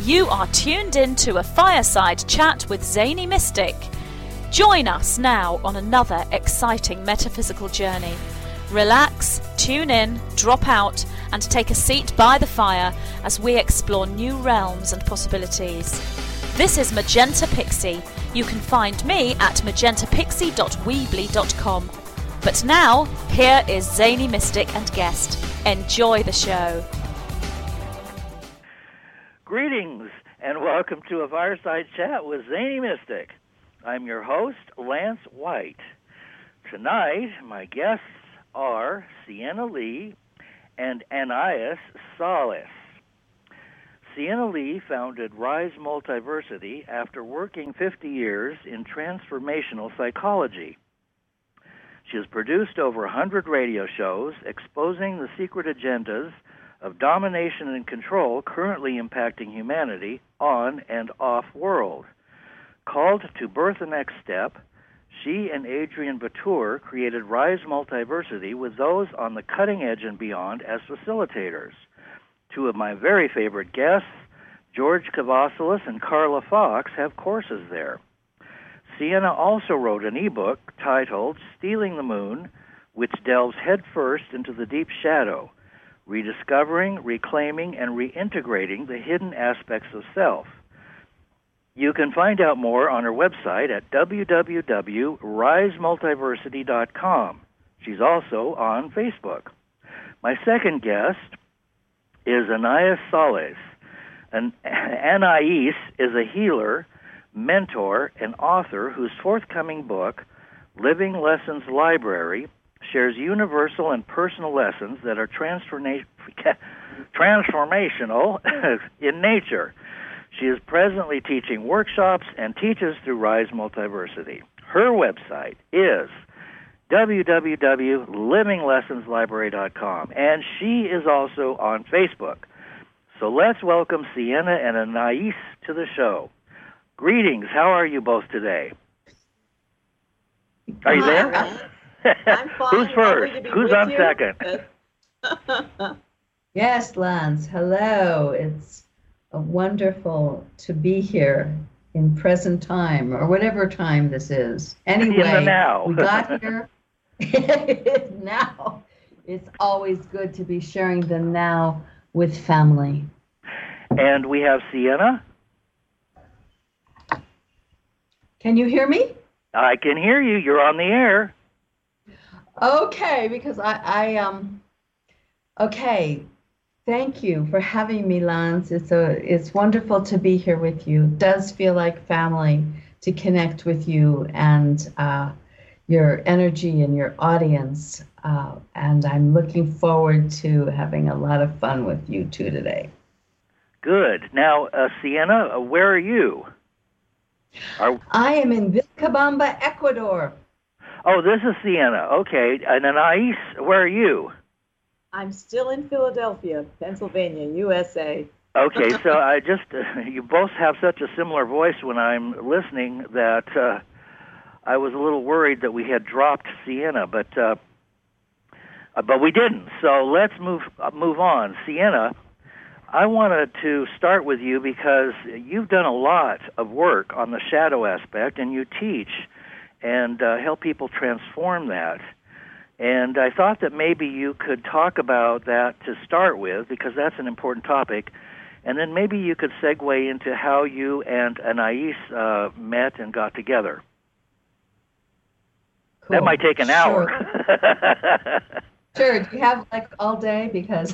You are tuned in to a fireside chat with Zany Mystic. Join us now on another exciting metaphysical journey. Relax, tune in, drop out, and take a seat by the fire as we explore new realms and possibilities. This is Magenta Pixie. You can find me at magentapixie.weebly.com. But now, here is Zany Mystic and guest. Enjoy the show. Greetings and welcome to a fireside chat with Zany Mystic. I'm your host, Lance White. Tonight, my guests are Sienna Lee and Anais Salas. Sienna Lee founded Rise Multiversity after working 50 years in transformational psychology. She has produced over 100 radio shows exposing the secret agendas of domination and control currently impacting humanity on and off-world. Called to birth the next step, she and Adrian Batour created Rise Multiversity with those on the cutting edge and beyond as facilitators. Two of my very favorite guests, George Kavassilis and Carla Fox, have courses there. Sienna also wrote an ebook titled Stealing the Moon, which delves headfirst into the deep shadow, rediscovering, reclaiming, and reintegrating the hidden aspects of self. You can find out more on her website at www.risemultiversity.com. She's also on Facebook. My second guest is Anais Salas. Anais is a healer, mentor, and author whose forthcoming book, Living Lessons Library, shares universal and personal lessons that are transformational in nature. She is presently teaching workshops and teaches through Rise Multiversity. Her website is www.livinglessonslibrary.com, and she is also on Facebook. So let's welcome Sienna and Anais to the show. Greetings. How are you both today? Are you there? I'm fine. Who's first? Who's on second? Yes, Lance. Hello. It's wonderful to be here in present time, or whatever time this is. Anyway, in the now. We got here. Now. It's always good to be sharing the now with family. And we have Sienna. Can you hear me? I can hear you. You're on the air. Okay, because okay. Thank you for having me, Lance. It's wonderful to be here with you. It does feel like family to connect with you and your energy and your audience. And I'm looking forward to having a lot of fun with you two today. Good. Now, Sienna, where are you? I am in Vilcabamba, Ecuador. Oh, this is Sienna. Okay. And Anais, where are you? I'm still in Philadelphia, Pennsylvania, USA. Okay, so you both have such a similar voice when I'm listening that I was a little worried that we had dropped Sienna, but we didn't. So let's move on. Sienna, I wanted to start with you because you've done a lot of work on the shadow aspect, and you teach and help people transform that. And I thought that maybe you could talk about that to start with, because that's an important topic, and then maybe you could segue into how you and Anais met and got together. Cool. That might take an hour. Sure. Do you have like all day? Because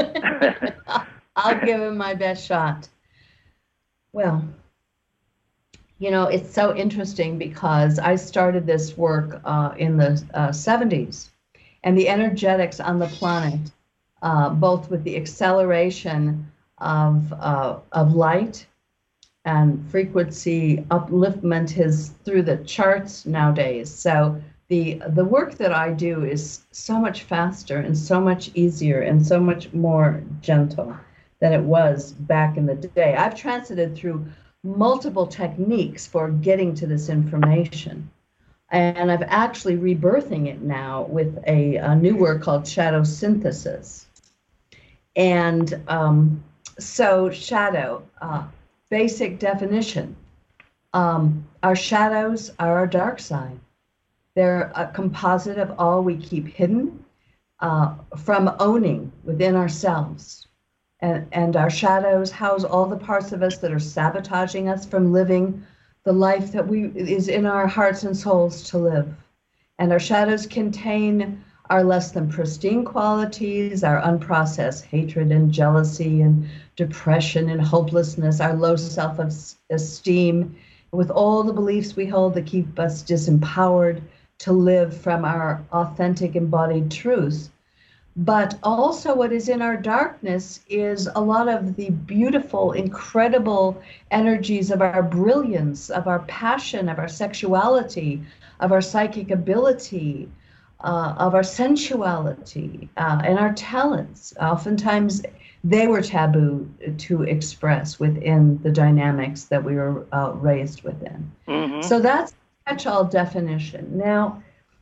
I'll give him my best shot. Well, you know, it's so interesting because I started this work in the 70s, and the energetics on the planet, both with the acceleration of light and frequency upliftment is through the charts nowadays. So the work that I do is so much faster and so much easier and so much more gentle than it was back in the day. I've transited through multiple techniques for getting to this information. And I'm actually rebirthing it now with a new work called Shadow Synthesis. And so shadow, basic definition. Our shadows are our dark side. They're a composite of all we keep hidden from owning within ourselves. And our shadows house all the parts of us that are sabotaging us from living the life that is in our hearts and souls to live. And our shadows contain our less than pristine qualities, our unprocessed hatred and jealousy and depression and hopelessness, our low self-esteem, with all the beliefs we hold that keep us disempowered to live from our authentic embodied truths. But also what is in our darkness is a lot of the beautiful, incredible energies of our brilliance, of our passion, of our sexuality, of our psychic ability, of our sensuality, and our talents. Oftentimes, they were taboo to express within the dynamics that we were raised within. Mm-hmm. So that's a catch-all definition. Now,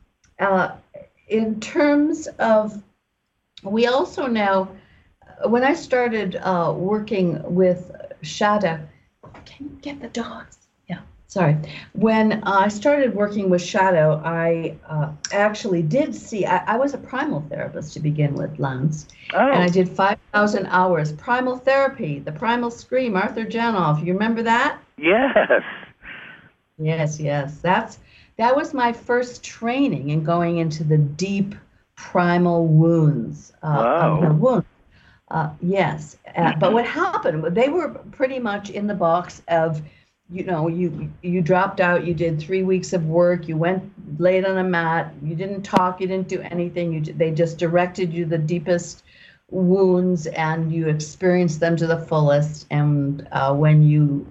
in terms of, we also now, when I started working with shadow, can you get the dogs? Yeah, sorry. When I started working with shadow, I actually did see, I was a primal therapist to begin with, Lance. Oh. And I did 5,000 hours. Primal therapy, the primal scream, Arthur Janoff. You remember that? Yes. Yes. That was my first training in going into the deep primal wounds of the wound. Yes. But what happened, they were pretty much in the box of, you dropped out, you did 3 weeks of work, you went laid on a mat, you didn't talk, you didn't do anything, they just directed you the deepest wounds and you experienced them to the fullest. And when you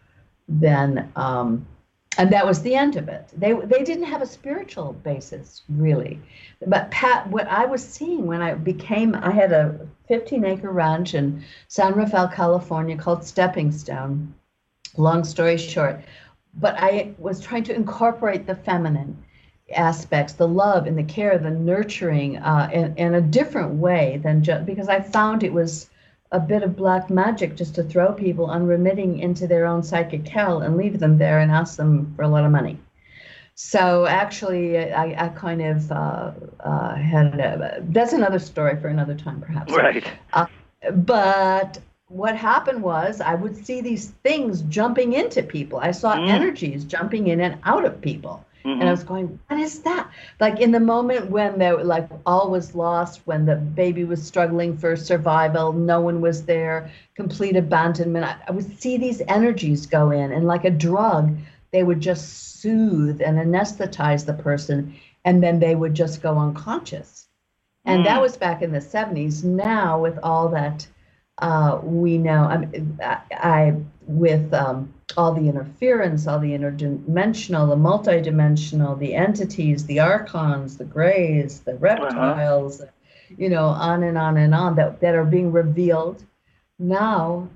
and that was the end of it. They didn't have a spiritual basis, really. But Pat, what I was seeing when I had a 15-acre ranch in San Rafael, California called Stepping Stone. Long story short. But I was trying to incorporate the feminine aspects, the love and the care, the nurturing in a different way than just, because I found it was a bit of black magic just to throw people unremitting into their own psychic hell and leave them there and ask them for a lot of money. So actually, I kind of that's another story for another time, perhaps. Right. But what happened was I would see these things jumping into people. I saw energies jumping in and out of people. Mm-hmm. And I was going, what is that? Like in the moment when all was lost, when the baby was struggling for survival, no one was there, complete abandonment. I would see these energies go in, and like a drug, they would just soothe and anesthetize the person, and then they would just go unconscious. And that was back in the 70s. Now, with all that we know, with all the interference, all the interdimensional, the multidimensional, the entities, the archons, the grays, the reptiles, on and on and on that are being revealed. Now,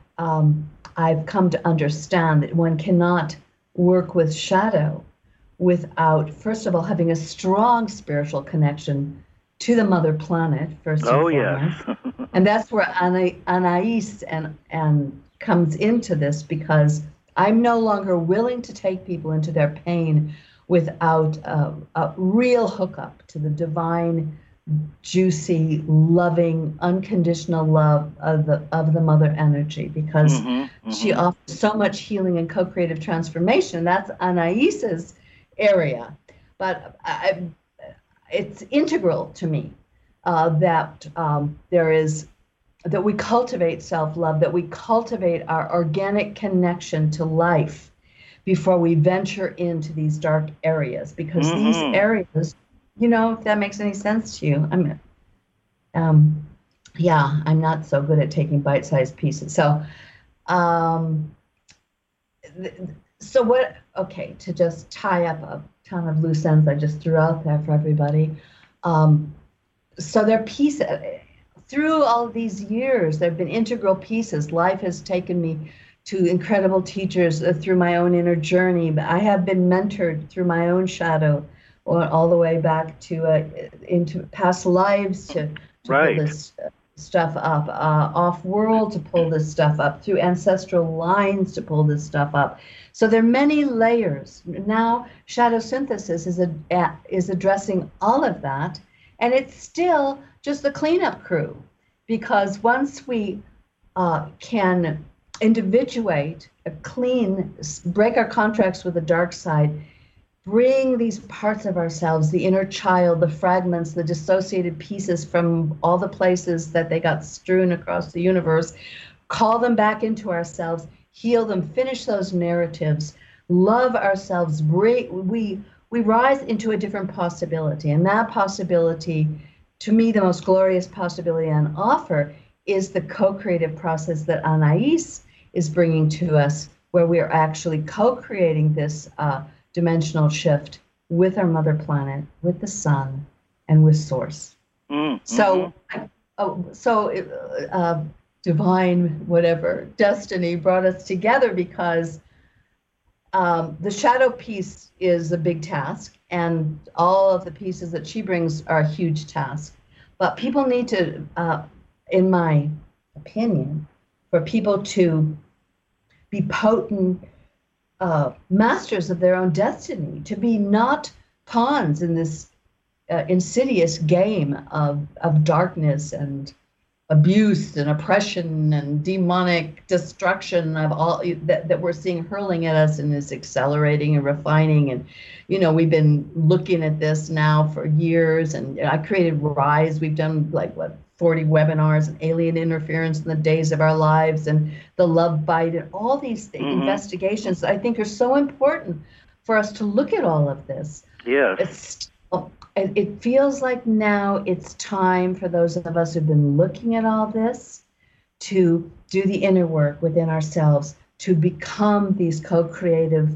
I've come to understand that one cannot work with shadow without, first of all, having a strong spiritual connection to the mother planet, first and foremost. Yes. And that's where Anais and comes into this, because I'm no longer willing to take people into their pain without a real hookup to the divine, juicy, loving, unconditional love of the mother energy, because she offers so much healing and co-creative transformation. That's Anais's area, but it's integral to me that we cultivate self-love, that we cultivate our organic connection to life before we venture into these dark areas, because these areas, if that makes any sense to you, I'm not so good at taking bite-sized pieces. So, to just tie up a ton of loose ends I just threw out there for everybody. So they're pieces. Through all of these years, there have been integral pieces. Life has taken me to incredible teachers through my own inner journey. But I have been mentored through my own shadow, or all the way back to into past lives to this stuff up, off-world to pull this stuff up, through ancestral lines to pull this stuff up. So there are many layers. Now, shadow synthesis is addressing all of that, and it's still just the cleanup crew, because once we can individuate, break our contracts with the dark side, bring these parts of ourselves, the inner child, the fragments, the dissociated pieces from all the places that they got strewn across the universe, call them back into ourselves, heal them, finish those narratives, love ourselves. We rise into a different possibility. And that possibility, to me, the most glorious possibility on offer is the co-creative process that Anais is bringing to us, where we are actually co-creating this dimensional shift with our mother planet, with the sun, and with source. So divine, whatever, destiny brought us together, because the shadow piece is a big task, and all of the pieces that she brings are a huge task. But people need to, in my opinion, for people to be potent masters of their own destiny, to be not pawns in this insidious game of darkness and abuse and oppression and demonic destruction of all that we're seeing hurling at us, and is accelerating and refining. And we've been looking at this now for years, and I created Rise. We've done 40 webinars on alien interference in the days of our lives, and the love bite, and all these investigations that I think are so important for us to look at all of this. Yes. It feels like now it's time for those of us who've been looking at all this to do the inner work within ourselves, to become these co-creative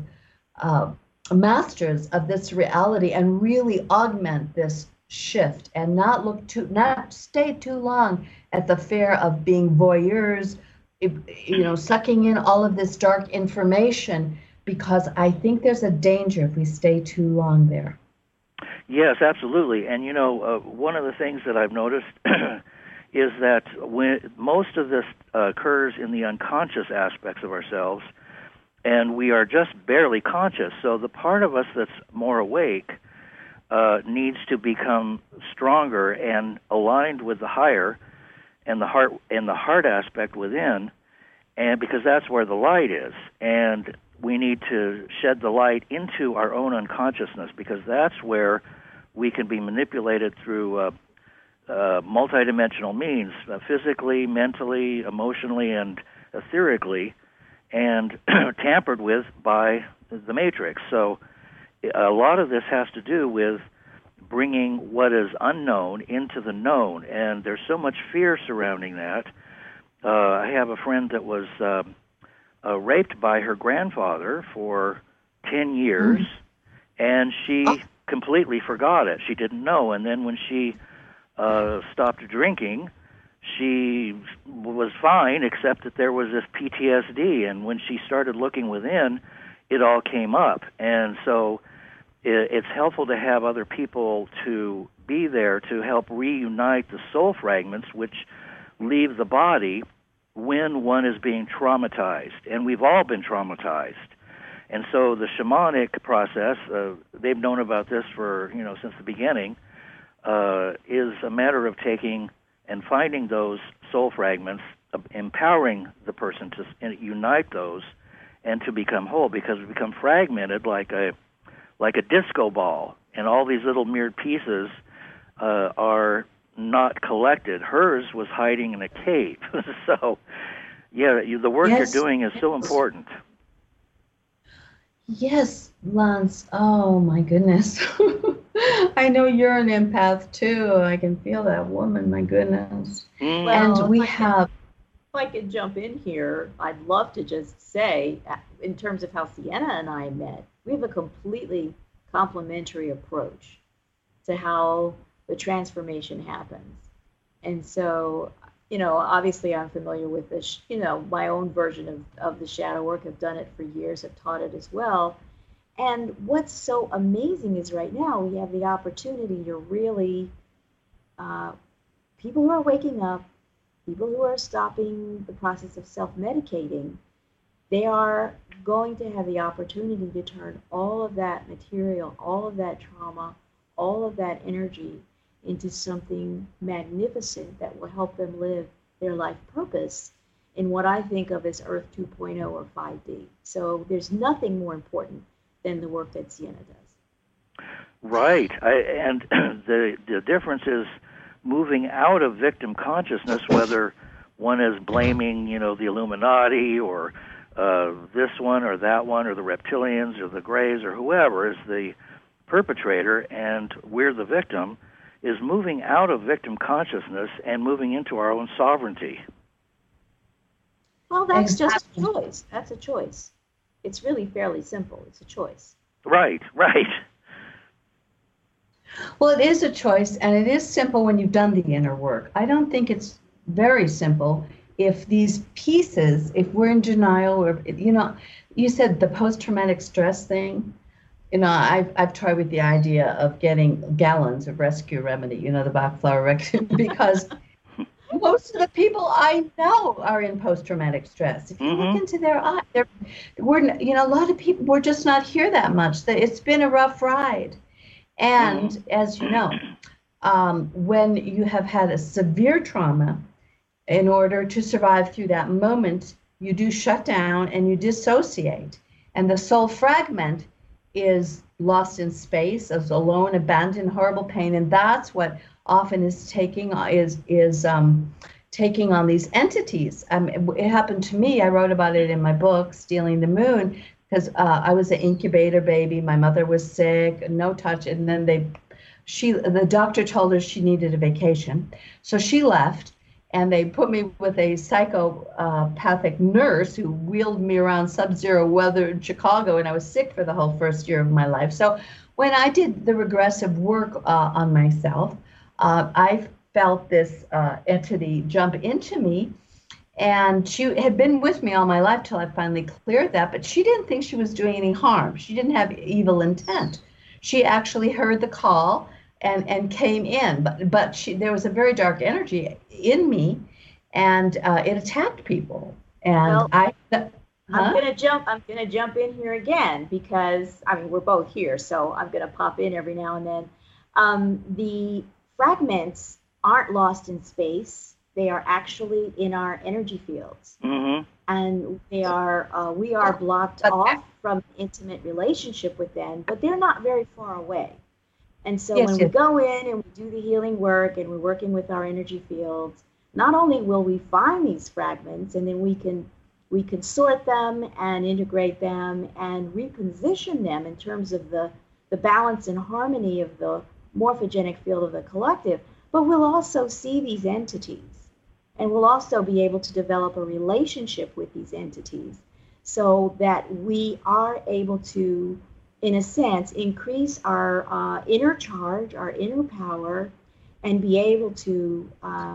masters of this reality, and really augment this shift, and not stay too long at the fare of being voyeurs, sucking in all of this dark information, because I think there's a danger if we stay too long there. Yes, absolutely. And one of the things that I've noticed is that when most of this occurs in the unconscious aspects of ourselves, and we are just barely conscious. So the part of us that's more awake needs to become stronger and aligned with the higher and the heart aspect within, and because that's where the light is. And we need to shed the light into our own unconsciousness, because that's where we can be manipulated through multidimensional means, physically, mentally, emotionally, and etherically, and tampered with by the Matrix. So a lot of this has to do with bringing what is unknown into the known, and there's so much fear surrounding that. I have a friend that was raped by her grandfather for 10 years, and she completely forgot it. She didn't know, and then when she stopped drinking, she was fine, except that there was this PTSD, and when she started looking within, it all came up. And so it's helpful to have other people to be there to help reunite the soul fragments which leave the body when one is being traumatized, and we've all been traumatized. And so the shamanic process, they've known about this for, since the beginning, is a matter of taking and finding those soul fragments, empowering the person to unite those and to become whole, because we become fragmented like a disco ball, and all these little mirrored pieces are not collected. Hers was hiding in a cave. So, the work you're doing is so important. Yes, Lance. Oh, my goodness. I know you're an empath, too. I can feel that woman. My goodness. Well, and we have... If I could jump in here, I'd love to just say, in terms of how Sienna and I met, we have a completely complementary approach to how the transformation happens. And so, obviously I'm familiar with this, my own version of the shadow work. I've done it for years. I've taught it as well. And what's so amazing is right now we have the opportunity to really, people are waking up, people who are stopping the process of self-medicating, they are going to have the opportunity to turn all of that material, all of that trauma, all of that energy into something magnificent that will help them live their life purpose in what I think of as Earth 2.0 or 5D. So there's nothing more important than the work that Sienna does. Right. And the difference is moving out of victim consciousness, whether one is blaming, the Illuminati or this one or that one or the reptilians or the Greys or whoever is the perpetrator and we're the victim, is moving out of victim consciousness and moving into our own sovereignty. Well, that's just a choice. That's a choice. It's really fairly simple. It's a choice. Right. Well, it is a choice, and it is simple when you've done the inner work. I don't think it's very simple if these pieces, if we're in denial, or, you said the post-traumatic stress thing. I've tried with the idea of getting gallons of Rescue Remedy, the Bach flower rectum, because most of the people I know are in post-traumatic stress. If you look into their eyes, a lot of people, we're just not here that much. It's been a rough ride. And as you know, when you have had a severe trauma, in order to survive through that moment, you do shut down and you dissociate. And the soul fragment is lost in space, as alone, abandoned, horrible pain. And that's what often is taking on these entities. It happened to me. I wrote about it in my book, Stealing the Moon, because I was an incubator baby. My mother was sick, no touch. And then the doctor told her she needed a vacation. So she left. And they put me with a psychopathic nurse who wheeled me around sub-zero weather in Chicago, and I was sick for the whole first year of my life. So when I did the regressive work on myself, I felt this entity jump into me, and she had been with me all my life till I finally cleared that, but she didn't think she was doing any harm. She didn't have evil intent. She actually heard the call and came in, but there was a very dark energy in me, and it attacked people. And I'm gonna jump in here again because we're both here, so I'm gonna pop in every now and then. The fragments aren't lost in space; they are actually in our energy fields, and we are blocked off from intimate relationship with them, but they're not very far away. And so when we go in and we do the healing work and we're working with our energy fields, not only will we find these fragments, and then we can sort them and integrate them and reposition them in terms of the balance and harmony of the morphogenic field of the collective, but we'll also see these entities, and we'll also be able to develop a relationship with these entities so that we are able to, in a sense, increase our inner charge, our inner power, and be able to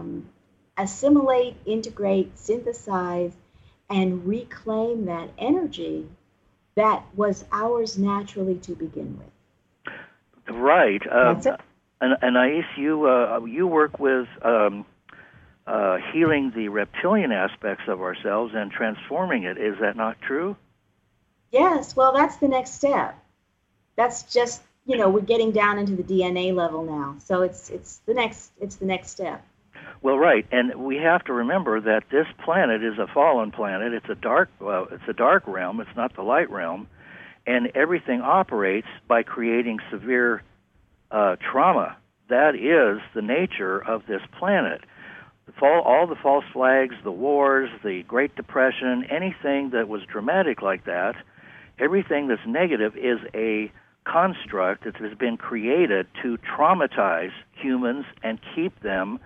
assimilate, integrate, synthesize, and reclaim that energy that was ours naturally to begin with. Right. That's it. And Anais, you work with healing the reptilian aspects of ourselves and transforming it. Is that not true? Yes. Well, that's the next step. That's just, we're getting down into the DNA level now. So it's the next step. Well, right, and we have to remember that this planet is a fallen planet. It's a dark realm. It's not the light realm, and everything operates by creating severe trauma. That is the nature of this planet. All the false flags, the wars, the Great Depression, anything that was dramatic like that, everything that's negative is a construct that has been created to traumatize humans and keep them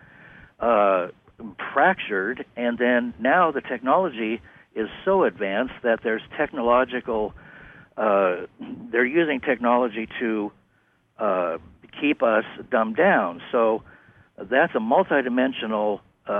fractured. And then now the technology is so advanced that there's technological, they're using technology to keep us dumbed down. So that's a multidimensional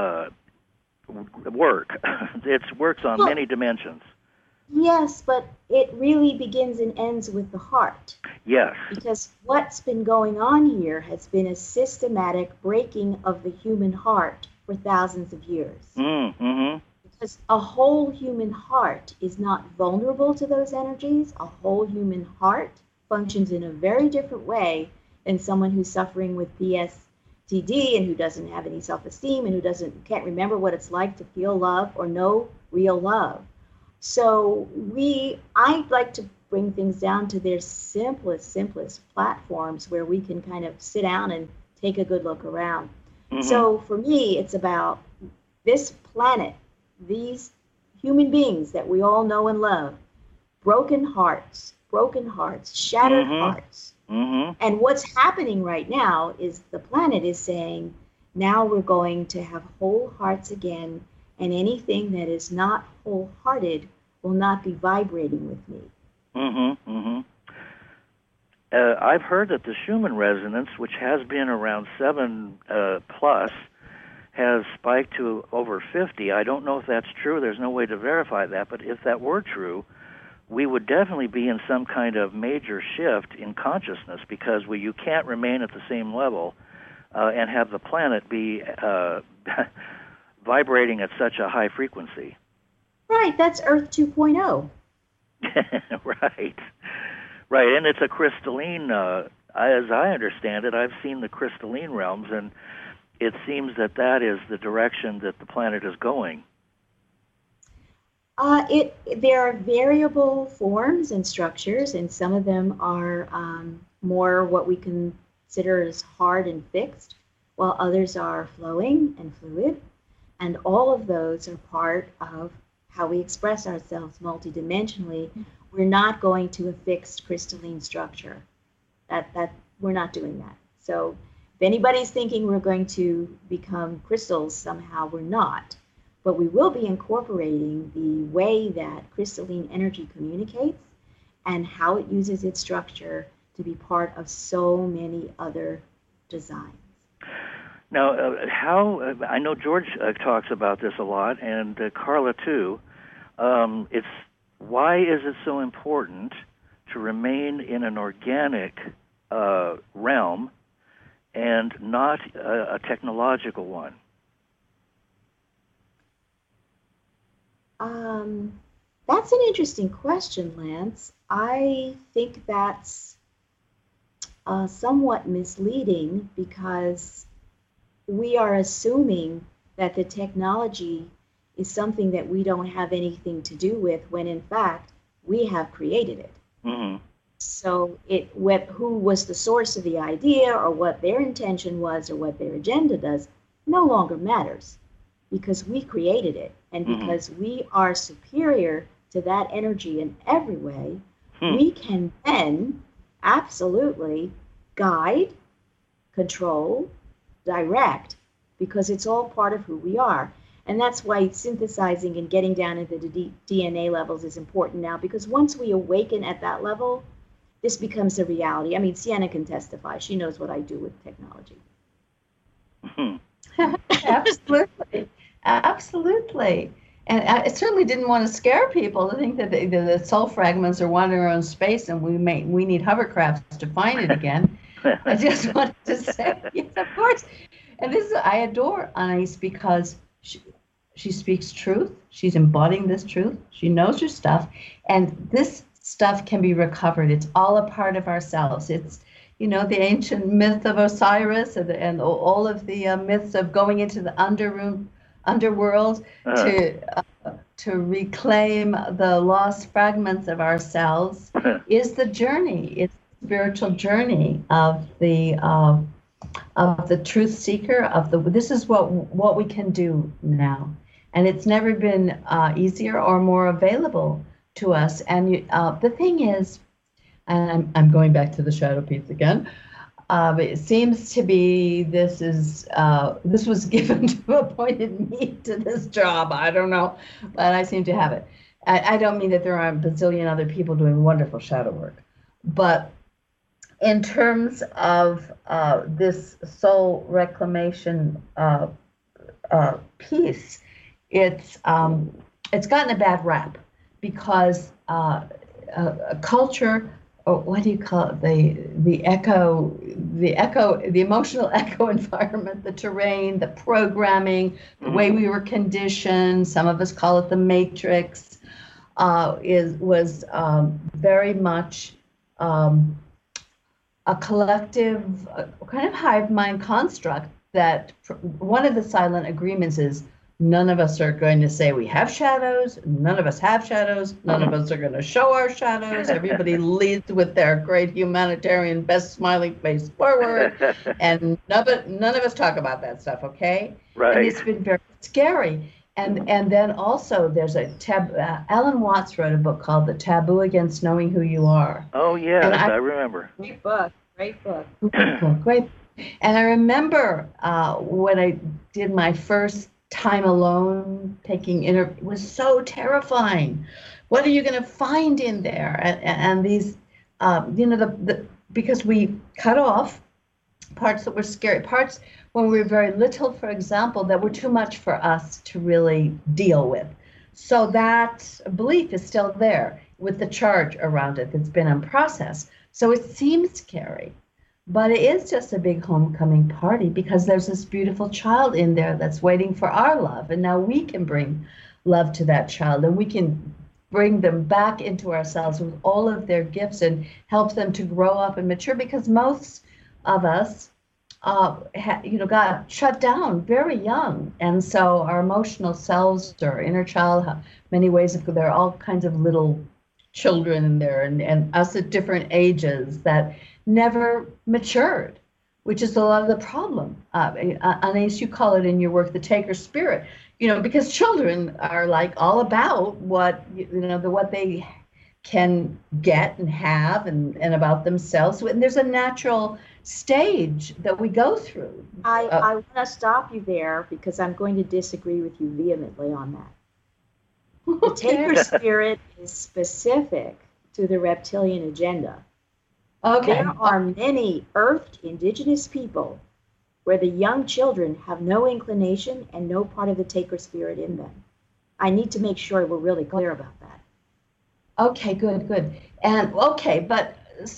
work. It works on many dimensions. Yes, but it really begins and ends with the heart. Yes. Because what's been going on here has been a systematic breaking of the human heart for thousands of years. Mm-hmm. Because a whole human heart is not vulnerable to those energies. A whole human heart functions in a very different way than someone who's suffering with PTSD and who doesn't have any self-esteem and who can't remember what it's like to feel love or know real love. So I'd like to bring things down to their simplest platforms where we can kind of sit down and take a good look around. Mm-hmm. So for me, it's about this planet, these human beings that we all know and love, broken hearts, shattered mm-hmm. hearts. Mm-hmm. And what's happening right now is the planet is saying, now we're going to have whole hearts again, and anything that is not wholehearted will not be vibrating with me. Mm-hmm. Mm-hmm. I've heard that the Schumann resonance, which has been around 7 plus, has spiked to over 50. I don't know if that's true. There's no way to verify that. But if that were true, we would definitely be in some kind of major shift in consciousness, because you can't remain at the same level and have the planet be vibrating at such a high frequency. Right. That's Earth 2.0. Right. Right. And it's a crystalline, as I understand it, I've seen the crystalline realms, and it seems that is the direction that the planet is going. There are variable forms and structures, and some of them are more what we consider as hard and fixed, while others are flowing and fluid. And all of those are part of how we express ourselves multidimensionally. We're not going to a fixed crystalline structure. That we're not doing that. So if anybody's thinking we're going to become crystals somehow, we're not. But we will be incorporating the way that crystalline energy communicates and how it uses its structure to be part of so many other designs. Now, I know George talks about this a lot, and Carla too. Why is it so important to remain in an organic realm and not a technological one? That's an interesting question, Lance. I think that's somewhat misleading, because we are assuming that the technology is something that we don't have anything to do with, when in fact we have created it. Mm-hmm. So who was the source of the idea, or what their intention was, or what their agenda does, no longer matters, because we created it. And because we are superior to that energy in every way, we can then absolutely guide, control, direct, because it's all part of who we are. And that's why synthesizing and getting down into the DNA levels is important now, because once we awaken at that level, this becomes a reality. I mean, Sienna can testify. She knows what I do with technology. Absolutely. Absolutely. And I certainly didn't want to scare people to think that the soul fragments are wandering around space and we need hovercrafts to find it again. I just wanted to say, yes, of course. And I adore Anais, because she speaks truth. She's embodying this truth. She knows her stuff. And this stuff can be recovered. It's all a part of ourselves. It's, the ancient myth of Osiris and all of the myths of going into the underworld to reclaim the lost fragments of ourselves is the journey. It's the spiritual journey of the truth seeker. This is what we can do now, and it's never been easier or more available to us. And the thing is, and I'm going back to the shadow piece again. It seems to be this was given to appointed me to this job. I don't know, but I seem to have it. I don't mean that there aren't a bazillion other people doing wonderful shadow work, but in terms of this soul reclamation piece, it's gotten a bad rap, because a culture what do you call it? The emotional echo environment, the terrain, the programming, the way we were conditioned. Some of us call it the matrix. Was very much a collective, kind of hive mind construct that one of the silent agreements is none of us are going to say we have shadows, none of us have shadows, none of us are going to show our shadows. Everybody leads with their great humanitarian best smiling face forward, and none of us talk about that stuff, okay? Right. And it's been very scary. And then also there's Alan Watts wrote a book called The Taboo Against Knowing Who You Are. Oh, yes, I remember. Great book. Great book. Great. And I remember when I did my first time alone taking it was so terrifying. What are you going to find in there? And these, because we cut off parts that were scary, parts when we were very little, for example, that were too much for us to really deal with. So that belief is still there with the charge around it that's been unprocessed. So it seems scary, but it is just a big homecoming party because there's this beautiful child in there that's waiting for our love. And now we can bring love to that child, and we can bring them back into ourselves with all of their gifts and help them to grow up and mature, because most of us got shut down very young. And so our emotional selves, our inner child, many ways, there are all kinds of little children in there and us at different ages that never matured, which is a lot of the problem. Anais, you call it in your work the taker spirit, because children are like all about what, what they can get and have and about themselves. And there's a natural stage that we go through. I want to stop you there because I'm going to disagree with you vehemently on that. The taker spirit is specific to the reptilian agenda. Okay. There are many earthed indigenous people where the young children have no inclination and no part of the taker spirit in them. I need to make sure we're really clear about that. Okay, good. And but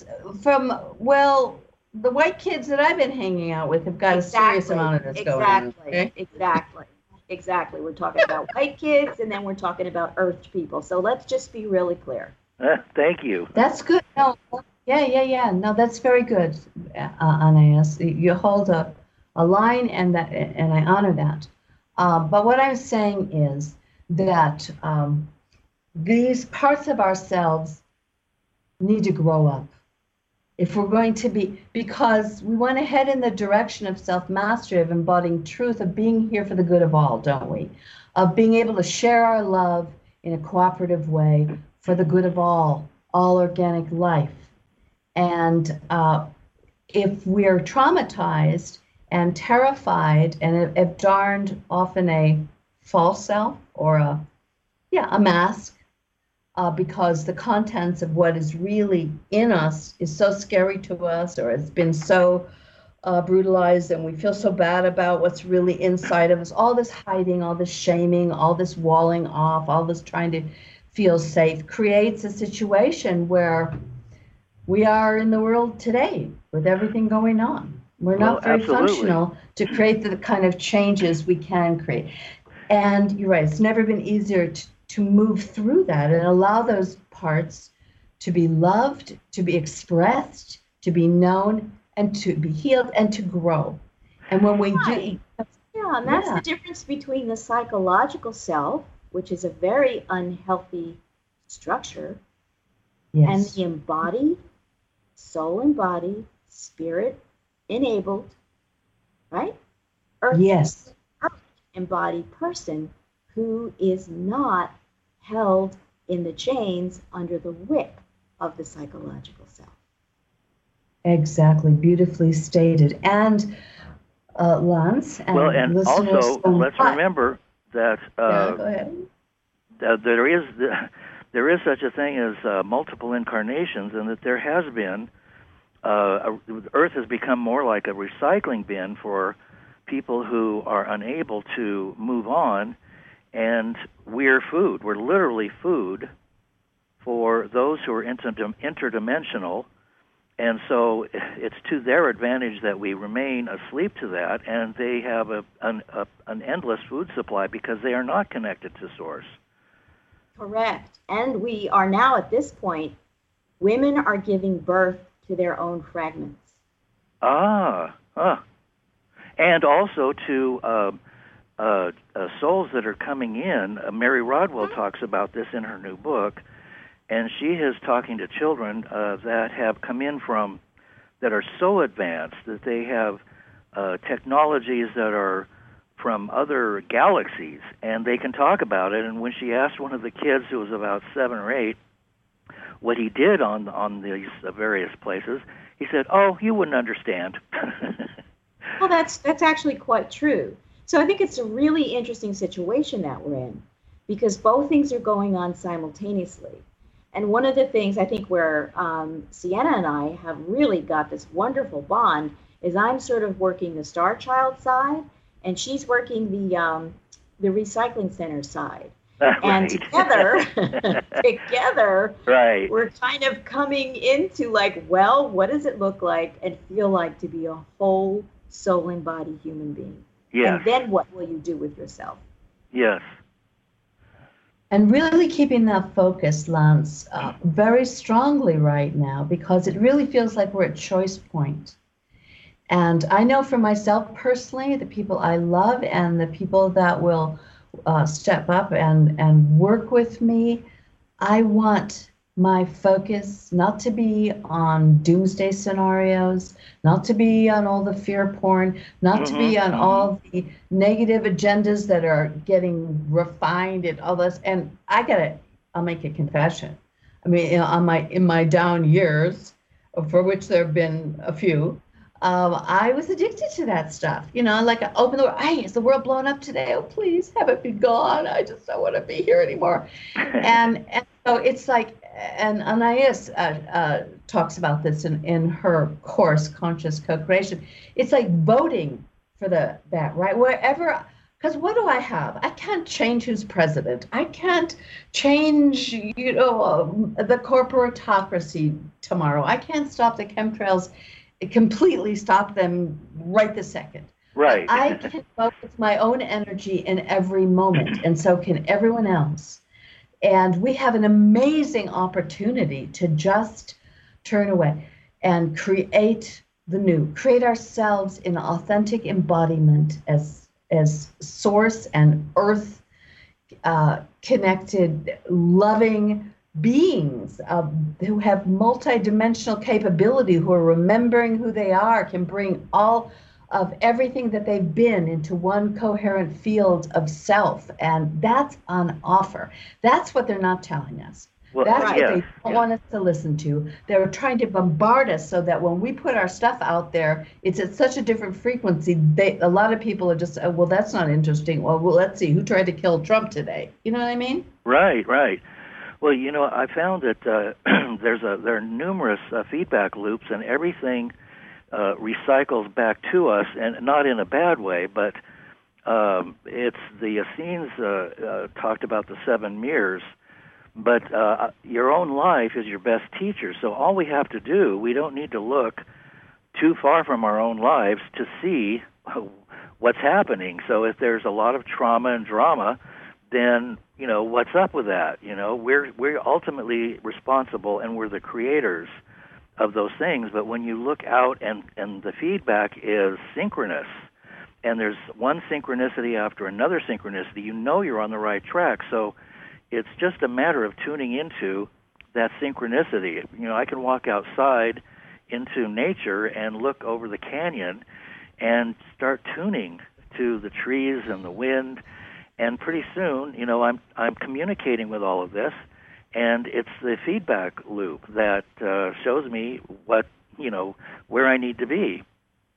the white kids that I've been hanging out with have got a serious amount of this going on. Okay? Exactly. We're talking about white kids, and then we're talking about earthed people. So let's just be really clear. Thank you. That's good. No, yeah. No, that's very good, Anais. You hold a line, and I honor that. But what I'm saying is that these parts of ourselves need to grow up. If we're going to because we want to head in the direction of self-mastery, of embodying truth, of being here for the good of all, don't we? Of being able to share our love in a cooperative way for the good of all organic life. And if we're traumatized and terrified and have darned often a false self or a mask, because the contents of what is really in us is so scary to us, or has been so brutalized, and we feel so bad about what's really inside of us. All this hiding, all this shaming, all this walling off, all this trying to feel safe creates a situation where we are in the world today with everything going on. We're not very functional to create the kind of changes we can create. And you're right, it's never been easier to move through that and allow those parts to be loved, to be expressed, to be known, and to be healed, and to grow. And when we do... Yeah, and that's the difference between the psychological self, which is a very unhealthy structure, and the embodied, soul-embodied, spirit-enabled, right? Earth-embodied person who is not held in the chains under the whip of the psychological self. Exactly, beautifully stated. And Lance, and also let's remember that go ahead. That there is such a thing as multiple incarnations, and that there has been Earth has become more like a recycling bin for people who are unable to move on. And we're food. We're literally food for those who are interdimensional, and so it's to their advantage that we remain asleep to that, and they have an endless food supply because they are not connected to Source. Correct. And we are now at this point, women are giving birth to their own fragments. And also to souls that are coming in. Mary Rodwell talks about this in her new book, and she is talking to children that have come in that are so advanced that they have technologies that are from other galaxies, and they can talk about it. And when she asked one of the kids, who was about 7 or 8, what he did on these various places, he said, "Oh, you wouldn't understand." Well, that's actually quite true. So I think it's a really interesting situation that we're in, because both things are going on simultaneously. And one of the things I think where Sienna and I have really got this wonderful bond is I'm sort of working the Star Child side, and she's working the recycling center side. Right. And together, right, we're kind of coming into like, well, what does it look like and feel like to be a whole soul and body human being? Yes. And then what will you do with yourself? Yes. And really keeping that focus, Lance, very strongly right now, because it really feels like we're at choice point. And I know for myself personally, the people I love and the people that will step up and work with me, I want my focus not to be on doomsday scenarios, not to be on all the fear porn, not to be on all the negative agendas that are getting refined and all this. And I'll make a confession. I mean, in my down years, for which there have been a few, I was addicted to that stuff. Like I open the door, hey, is the world blowing up today? Oh, please have it be gone. I just don't want to be here anymore. and so it's like, and Anais talks about this in her course, Conscious Co-Creation. It's like voting for that, right? Wherever, because what do I have? I can't change who's president. I can't change, the corporatocracy tomorrow. I can't stop the chemtrails, completely stop them right this second. Right. I can focus my own energy in every moment, and so can everyone else. And we have an amazing opportunity to just turn away and create the new, create ourselves in authentic embodiment as source and earth connected, loving beings who have multidimensional capability, who are remembering who they are, can bring all of everything that they've been into one coherent field of self. And that's on offer. That's what they're not telling us. Well, that's what they don't want us to listen to. They're trying to bombard us so that when we put our stuff out there, it's at such a different frequency. A lot of people are just, well, that's not interesting. Well, let's see, who tried to kill Trump today? You know what I mean? Right. Well, I found that there are numerous feedback loops, and everything recycles back to us, and not in a bad way, but it's the Essenes talked about the 7 mirrors, but your own life is your best teacher. So all we have to do, we don't need to look too far from our own lives to see what's happening. So if there's a lot of trauma and drama, then what's up with that? We're ultimately responsible, and we're the creators of those things. But when you look out and the feedback is synchronous, and there's one synchronicity after another synchronicity, you're on the right track. So it's just a matter of tuning into that synchronicity. I can walk outside into nature and look over the canyon and start tuning to the trees and the wind, and pretty soon, I'm communicating with all of this. And it's the feedback loop that shows me what, where I need to be.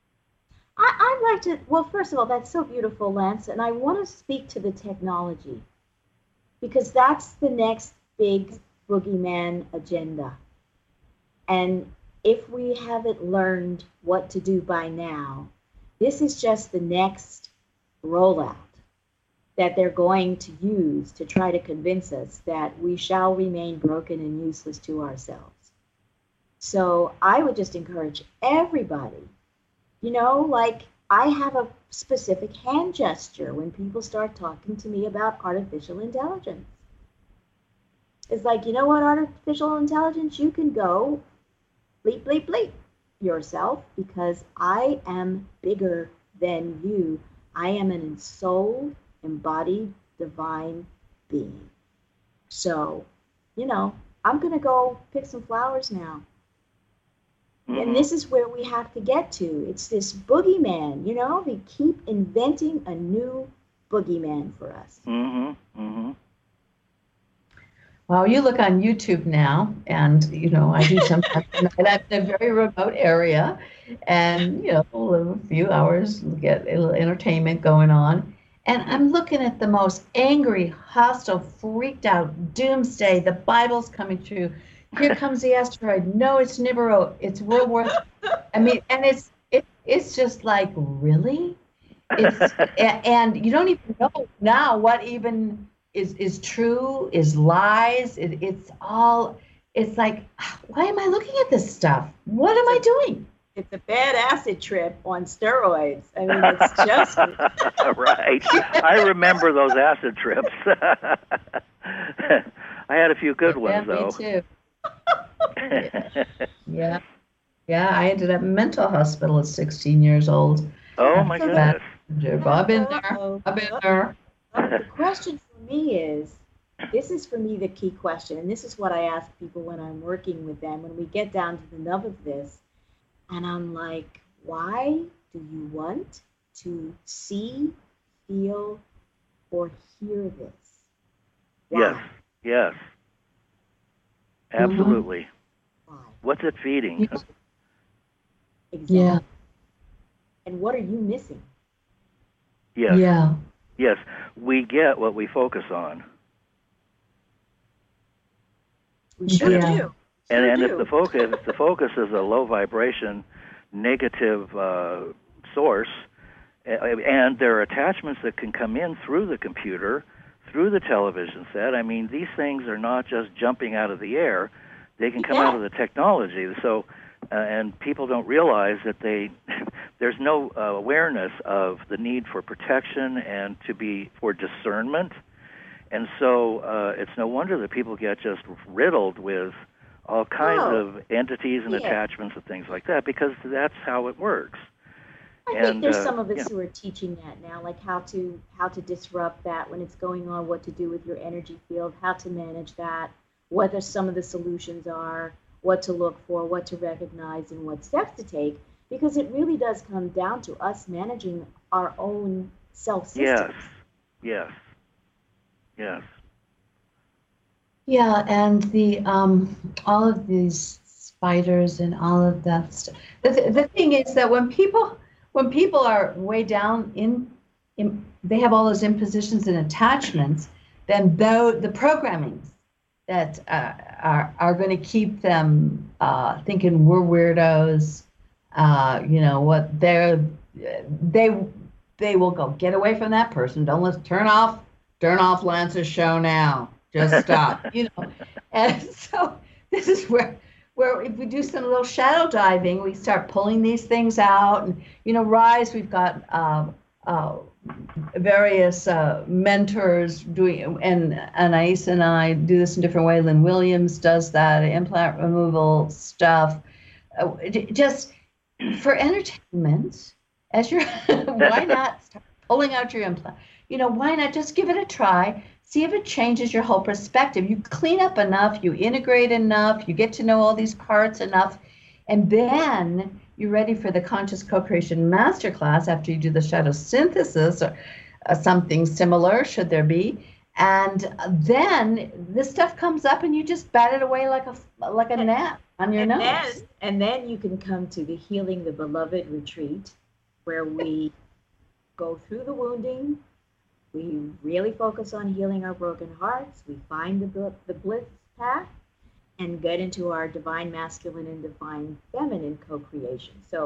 I'd like to, well, first of all, that's so beautiful, Lance. And I want to speak to the technology, because that's the next big boogeyman agenda. And if we haven't learned what to do by now, this is just the next rollout. that they're going to use to try to convince us that we shall remain broken and useless to ourselves. So I would just encourage everybody, like I have a specific hand gesture when people start talking to me about artificial intelligence. It's like, you know what, artificial intelligence, you can go bleep, bleep, bleep yourself, because I am bigger than you. I am an ensouled, embodied, divine being. So, I'm going to go pick some flowers now. And this is where we have to get to. It's this boogeyman, we keep inventing a new boogeyman for us. Well, you look on YouTube now, and, I do sometimes, and I'm in a very remote area, and, live a few hours, get a little entertainment going on, and I'm looking at the most angry, hostile, freaked out, doomsday, the Bible's coming true, here comes the asteroid, no, it's Nibiru, it's World War III. And it's just like, really? And you don't even know now what even is true, is lies. It's like, why am I looking at this stuff? What am I doing? It's a bad acid trip on steroids. It's just right. I remember those acid trips. I had a few good ones, though. Me too. Yeah. I ended up in a mental hospital at 16 years old. Oh my goodness. I've been there. The question for me is, this is for me the key question, and this is what I ask people when I'm working with them, when we get down to the nub of this, and I'm like, why do you want to see, feel, or hear this? Why? Yes. Absolutely. Why? What's it feeding? Exactly. Yeah. And what are you missing? Yes. Yeah. Yes, we get what we focus on. We sure do. And if the focus is a low vibration, negative source, and there are attachments that can come in through the computer, through the television set. These things are not just jumping out of the air; they can come out of the technology. So, and people don't realize that there's no awareness of the need for protection and for discernment. And so it's no wonder that people get just riddled with all kinds of entities and attachments and things like that, because that's how it works. I think there's some of us who are teaching that now, like how to disrupt that when it's going on, what to do with your energy field, how to manage that, what some of the solutions are, what to look for, what to recognize, and what steps to take, because it really does come down to us managing our own self-system. Yes. Yeah, and the all of these spiders and all of that stuff. The thing is that when people are way down in they have all those impositions and attachments, then the programmings that are going to keep them thinking we're weirdos. What they will go, get away from that person. Let's turn off Lance's show now. Just stop. And so this is where if we do some little shadow diving, we start pulling these things out. And Rise, we've got various mentors doing, and Anais and I do this in different ways. Lynn Williams does that, implant removal stuff, just for entertainment. Why not start pulling out your implant? Why not just give it a try? See if it changes your whole perspective. You clean up enough, you integrate enough, you get to know all these parts enough, and then you're ready for the Conscious Co-Creation Masterclass after you do the shadow synthesis or something similar, should there be. And then this stuff comes up and you just bat it away like a gnat on your nose. And then you can come to the Healing the Beloved retreat, where we go through the wounding. We really focus on healing our broken hearts. We find the bliss path and get into our divine masculine and divine feminine co-creation. So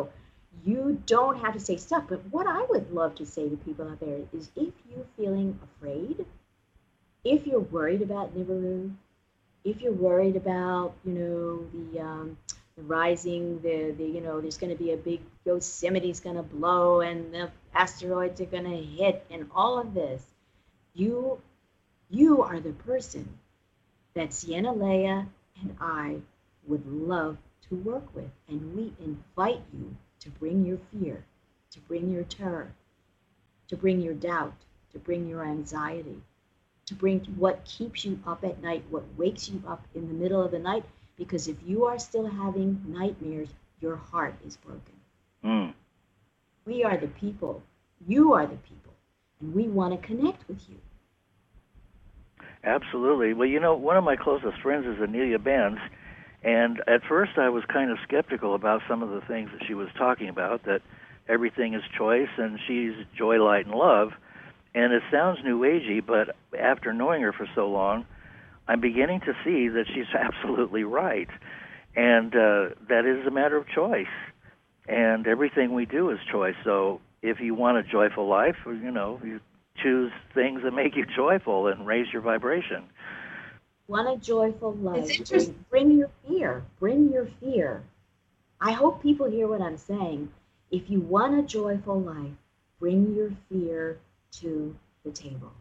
You don't have to say stuff. But what I would love to say to people out there is if you're feeling afraid, if you're worried about Nibiru, if you're worried about, the rising, there's going to be a big Yosemite's going to blow and the asteroids are going to hit and all of this, you are the person that Sienna Leah and I would love to work with. And we invite you to bring your fear, to bring your terror, to bring your doubt, to bring your anxiety, to bring what keeps you up at night, what wakes you up in the middle of the night. Because if you are still having nightmares, your heart is broken. Mm. We are the people. You are the people. And we want to connect with you. Absolutely. Well, one of my closest friends is Amelia Benz, and at first I was kind of skeptical about some of the things that she was talking about, that everything is choice and she's joy, light, and love. And it sounds new agey, but after knowing her for so long, I'm beginning to see that she's absolutely right. And that is a matter of choice. And everything we do is choice. So if you want a joyful life, you choose things that make you joyful and raise your vibration. Want a joyful life. Bring your fear. Bring your fear. I hope people hear what I'm saying. If you want a joyful life, bring your fear to the table.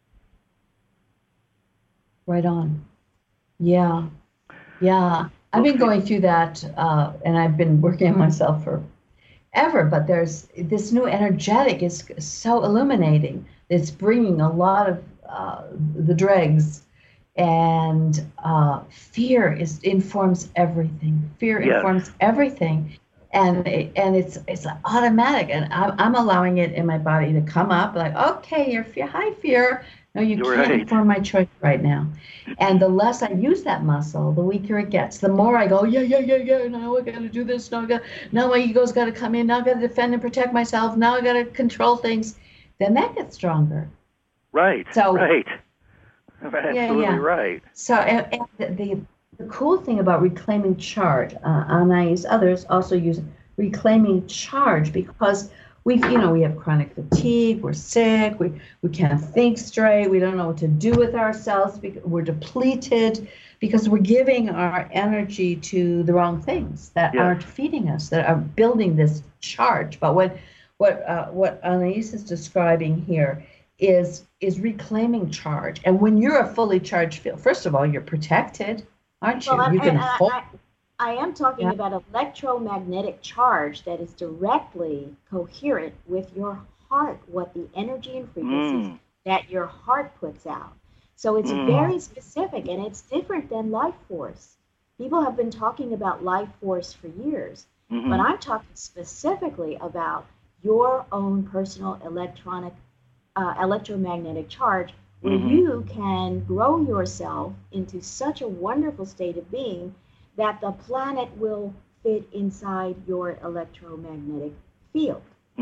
Right on. Yeah. I've been going through that, and I've been working on myself forever, but there's this new energetic is so illuminating. It's bringing a lot of the dregs, and fear informs everything. Fear informs everything, and it's automatic, and I'm allowing it in my body to come up like, okay, you're hi fear. No, you can't inform my choice right now. And the less I use that muscle, the weaker it gets. The more I go, yeah, now I got to do this. Now my ego's got to come in. Now I got to defend and protect myself. Now I got to control things. Then that gets stronger. Right. So, right. Absolutely right. So and the cool thing about reclaiming charge, Anais, others also use reclaiming charge because we have chronic fatigue, we're sick, we can't think straight, we don't know what to do with ourselves, we're depleted because we're giving our energy to the wrong things that aren't feeding us, that are building this charge. But what Anais is describing here is reclaiming charge. And when you're a fully charged field, first of all, you're protected, aren't you? Well, you can hold. I am talking about electromagnetic charge that is directly coherent with your heart, what the energy and frequencies that your heart puts out. So it's very specific, and it's different than life force. People have been talking about life force for years, but I'm talking specifically about your own personal electromagnetic charge, where you can grow yourself into such a wonderful state of being that the planet will fit inside your electromagnetic field.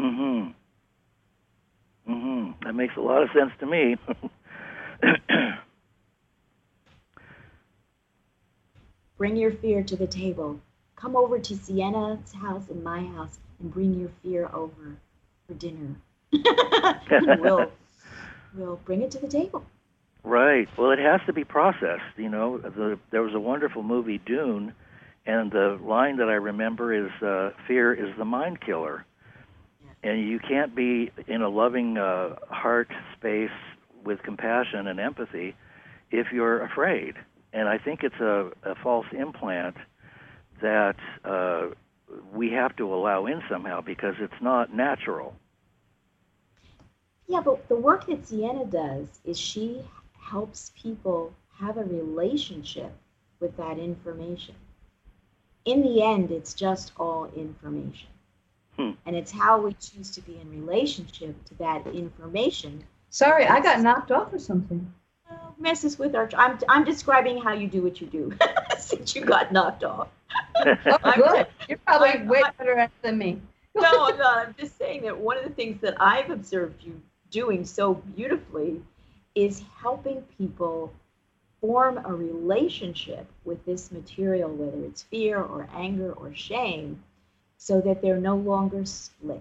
That makes a lot of sense to me. Bring your fear to the table. Come over to Sienna's house and my house and bring your fear over for dinner. We'll bring it to the table. Right. Well, it has to be processed. There was a wonderful movie, Dune, and the line that I remember is, fear is the mind killer. And you can't be in a loving heart space with compassion and empathy if you're afraid. And I think it's a false implant that we have to allow in somehow because it's not natural. Yeah, but the work that Sienna does is she helps people have a relationship with that information. In the end, it's just all information. And it's how we choose to be in relationship to that information. Sorry, I got knocked off or something. Messes with our... I'm describing how you do what you do since you got knocked off. Oh, good. You're probably way better at it than me. No, I'm not. I'm just saying that one of the things that I've observed you doing so beautifully is helping people form a relationship with this material, whether it's fear or anger or shame, so that they're no longer split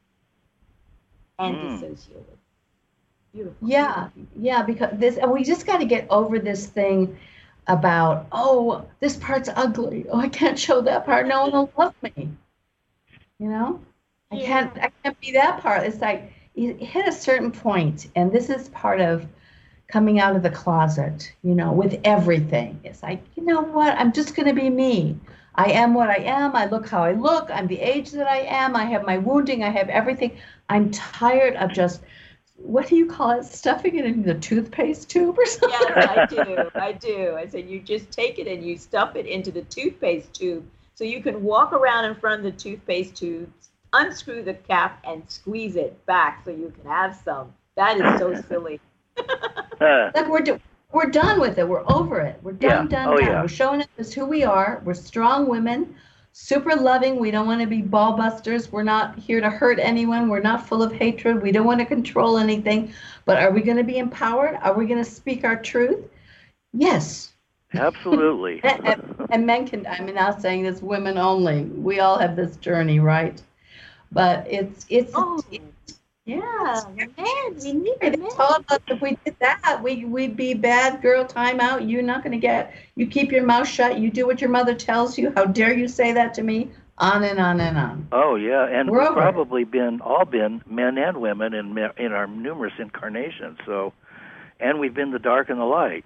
and dissociated. Beautiful. Yeah, because and we just got to get over this thing about, oh, this part's ugly. Oh, I can't show that part. No one will love me. You know, I can't be that part. It's like you hit a certain point, and this is part of coming out of the closet, you know, with everything. It's like, you know what? I'm just going to be me. I am what I am. I look how I look. I'm the age that I am. I have my wounding. I have everything. I'm tired of just, what do you call it? Stuffing it in the toothpaste tube or something? Yes, I do. I said you just take it and you stuff it into the toothpaste tube so you can walk around in front of the toothpaste tube, unscrew the cap, and squeeze it back so you can have some. That is so silly. Like we're done with it. We're over it. We're done. Yeah. We're showing up as who we are. We're strong women, super loving. We don't want to be ball busters. We're not here to hurt anyone. We're not full of hatred. We don't want to control anything. But are we going to be empowered? Are we going to speak our truth? Yes. Absolutely. and men can, I'm not saying this, women only. We all have this journey, right? But it's yeah, man, we need they told us if we did that, we'd be bad girl, time out. You're not going to get, you keep your mouth shut. You do what your mother tells you. How dare you say that to me? On and on and on. Oh, yeah, and we've probably all been men and women in our numerous incarnations. So, and we've been the dark and the light.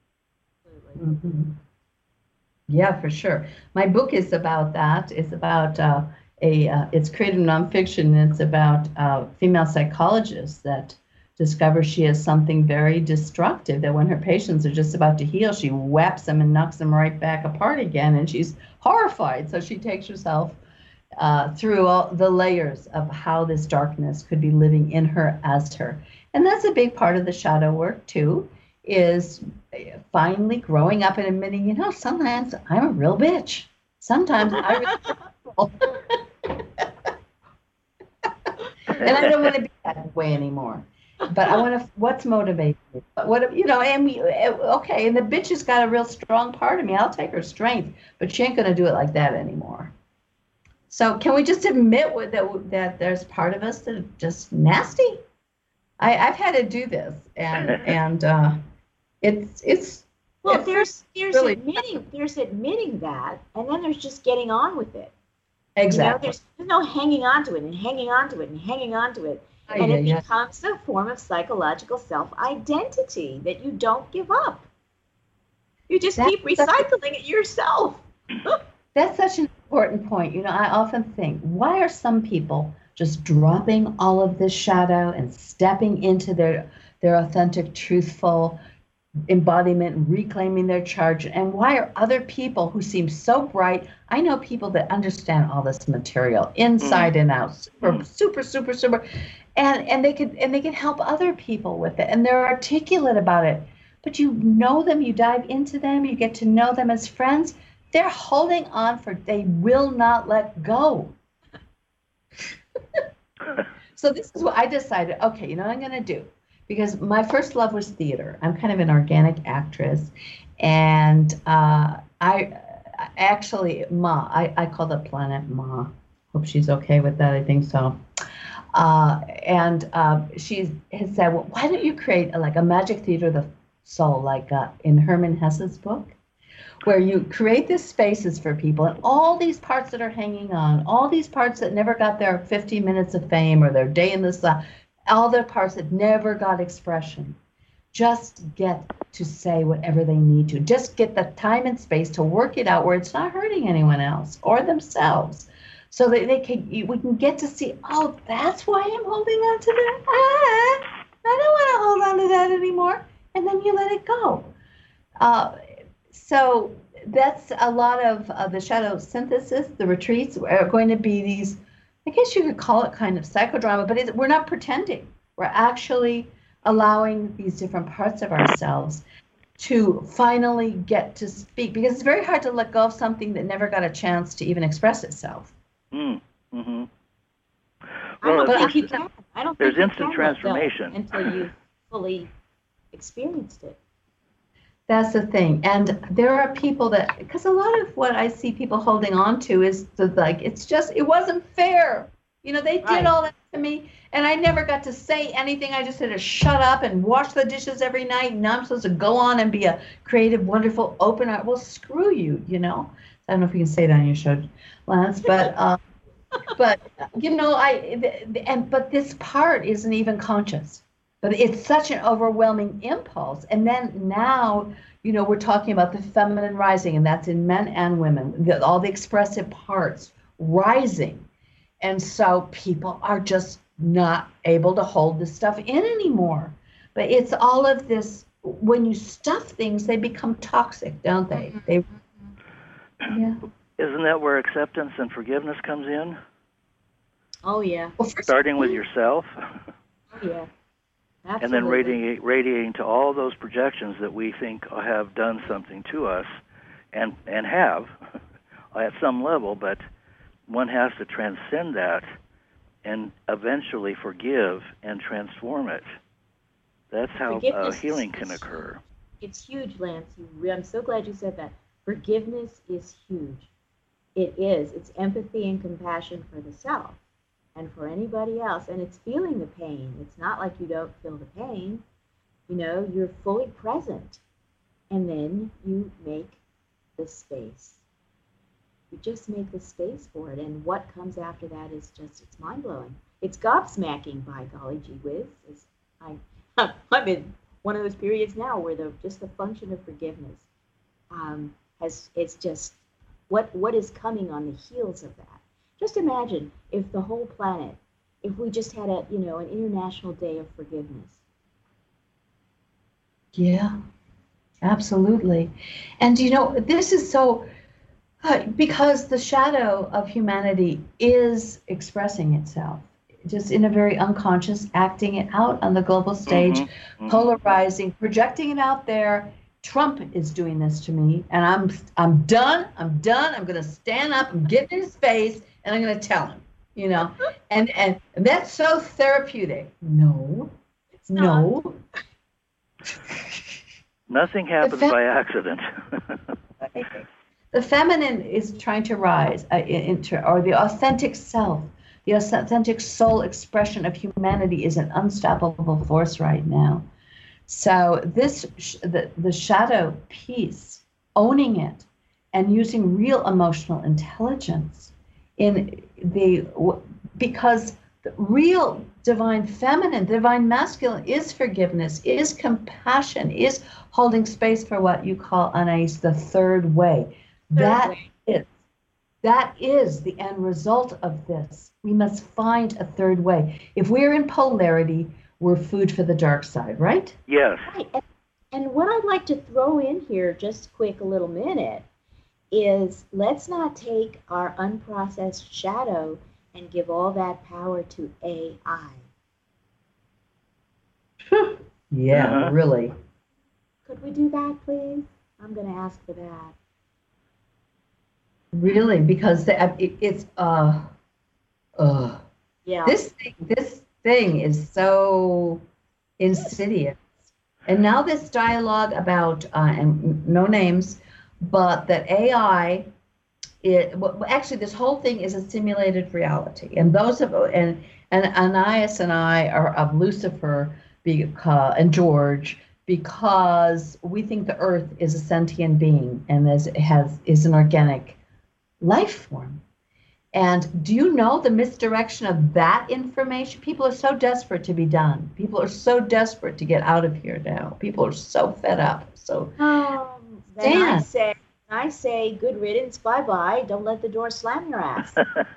Mm-hmm. Yeah, for sure. My book is about that. It's about it's creative nonfiction. And it's about a female psychologist that discovers she has something very destructive, that when her patients are just about to heal, she whaps them and knocks them right back apart again, and she's horrified. So she takes herself through all the layers of how this darkness could be living in her as her. And that's a big part of the shadow work, too, is finally growing up and admitting, you know, sometimes I'm a real bitch. Sometimes I really and I don't want to be that way anymore. But I want to, what's motivating me? What, you know, and okay, and the bitch has got a real strong part of me. I'll take her strength, but she ain't going to do it like that anymore. So can we just admit that there's part of us that are just nasty? I've had to do this, and it's well, it's there's really admitting that, and then there's just getting on with it. Exactly. You know, there's no hanging on to it and hanging on to it and hanging on to it. And it becomes a form of psychological self-identity that you don't give up. You just keep recycling it yourself. That's such an important point. You know, I often think, why are some people just dropping all of this shadow and stepping into their authentic, truthful embodiment and reclaiming their charge? And why are other people who seem so bright? I know people that understand all this material inside and out, super, and they can help other people with it, and they're articulate about it. But you know them, you dive into them, you get to know them as friends. They're holding on they will not let go. So this is what I decided. Okay, you know what I'm going to do? Because my first love was theater. I'm kind of an organic actress. And I actually, I call the planet Ma. Hope she's okay with that. I think so. She has said, well, why don't you create a magic theater of the soul, like in Hermann Hesse's book, where you create these spaces for people and all these parts that are hanging on, all these parts that never got their 15 minutes of fame or their day in the sun, all the parts that never got expression, just get to say whatever they need to. Just get the time and space to work it out where it's not hurting anyone else or themselves, so that we can get to see, oh, that's why I'm holding on to that. I don't want to hold on to that anymore. And then you let it go. So that's a lot of the shadow synthesis. The retreats are going to be these, I guess you could call it kind of psychodrama, but we're not pretending. We're actually allowing these different parts of ourselves to finally get to speak, because it's very hard to let go of something that never got a chance to even express itself. Mm-hmm. Well, I don't think there's you instant can transformation until you fully experienced it. That's the thing. And there are people that, because a lot of what I see people holding on to is like, it's just, it wasn't fair. You know, they did all that to me, and I never got to say anything. I just had to shut up and wash the dishes every night. And now I'm supposed to go on and be a creative, wonderful, open art. Well, screw you, you know. I don't know if you can say that on your show, Lance, but you know, but this part isn't even conscious. But it's such an overwhelming impulse. And then now, you know, we're talking about the feminine rising, and that's in men and women, all the expressive parts rising. And so people are just not able to hold this stuff in anymore. But it's all of this, when you stuff things, they become toxic, don't they? Yeah. Isn't that where acceptance and forgiveness comes in? Oh, yeah. Starting with yourself. Oh, yeah. Absolutely. And then radiating to all those projections that we think have done something to us, and have at some level, but one has to transcend that and eventually forgive and transform it. That's how healing can occur. It's huge, Lance. I'm so glad you said that. Forgiveness is huge. It is. It's empathy and compassion for the self and for anybody else. And it's feeling the pain. It's not like you don't feel the pain. You know, you're fully present. And then you make the space. You just make the space for it. And what comes after that is just, it's mind-blowing. It's gobsmacking, by golly gee whiz. I'm in one of those periods now where just the function of forgiveness it's just what is coming on the heels of that. Just imagine if the whole planet, if we just had an International Day of Forgiveness. Yeah, absolutely. And you know, this is so, because the shadow of humanity is expressing itself, just in a very unconscious, acting it out on the global stage, polarizing, projecting it out there. Trump is doing this to me, and I'm done. I'm going to stand up and get in his face, and I'm going to tell him, you know, and that's so therapeutic. No, it's no. Nothing happens by accident. The feminine is trying to rise or the authentic self. The authentic soul expression of humanity is an unstoppable force right now. So the shadow piece, owning it and using real emotional intelligence because the real divine feminine, divine masculine is forgiveness, is compassion, is holding space for what you call, Anais, the third way. That is the end result of this. We must find a third way. If we're in polarity, we're food for the dark side, right? Yes. Right. And what I'd like to throw in here, just quick, a little minute, is let's not take our unprocessed shadow and give all that power to AI. Yeah, really. Could we do that, please? I'm going to ask for that. Really, because it's yeah. This thing is so insidious. And now this dialogue about and no names, but that AI, actually this whole thing is a simulated reality. And those of and Anais and I are of Lucifer and George, because we think the Earth is a sentient being and is an organic life form. And do you know the misdirection of that information? People are so desperate to be done. People are so desperate to get out of here now. People are so fed up. So then I say good riddance, bye-bye. Don't let the door slam your ass.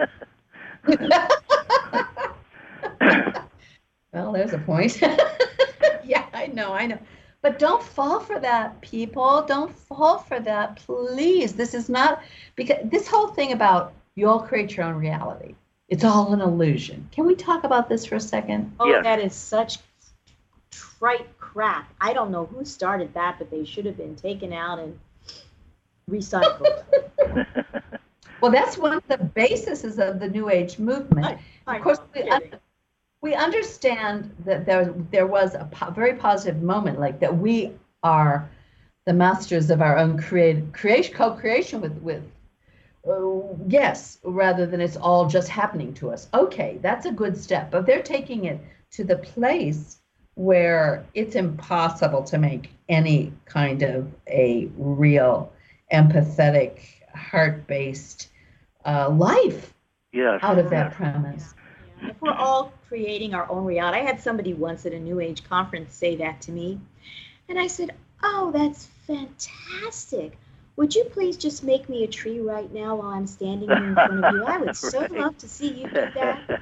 Well, there's a point. Yeah, I know. But don't fall for that, people. Don't fall for that, please. This is not, because this whole thing about you all create your own reality. It's all an illusion. Can we talk about this for a second? Oh, yes. That is such trite crap. I don't know who started that, but they should have been taken out and recycled. Well, that's one of the bases of the New Age movement. Of course, we understand that there was a very positive moment, like that we are the masters of our own co-creation with yes, rather than it's all just happening to us. Okay, that's a good step, but they're taking it to the place where it's impossible to make any kind of a real empathetic, heart-based life out of that premise. Yeah. If we're all creating our own reality. I had somebody once at a New Age conference say that to me, and I said, "Oh, that's fantastic. Would you please just make me a tree right now while I'm standing here in front of you? I would so love to see you do that."